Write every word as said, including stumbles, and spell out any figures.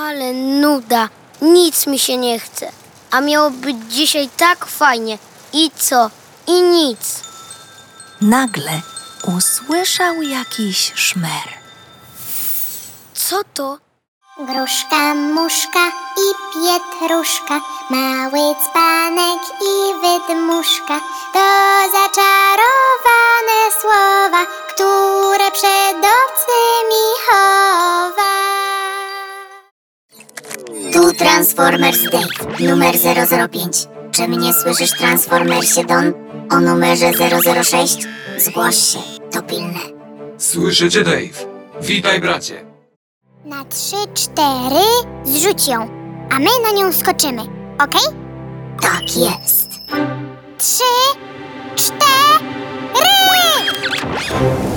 Ale nuda, nic mi się nie chce. A miało być dzisiaj tak fajnie. I co? I nic. Nagle usłyszał jakiś szmer. Co to? Gruszka, muszka i pietruszka, mały dzbanek i wydmuszka. To zaczarowane słowa, które przed obcymi chowa. Tu Transformers Dave, numer zero zero pięć. Czy mnie słyszysz, Transformersie Don? O numerze zero zero sześć? Zgłoś się, to pilne. Słyszę cię, Dave. Witaj, bracie. Na trzy, cztery zrzuć ją, a my na nią skoczymy, okej? Tak jest. Trzy, cztery!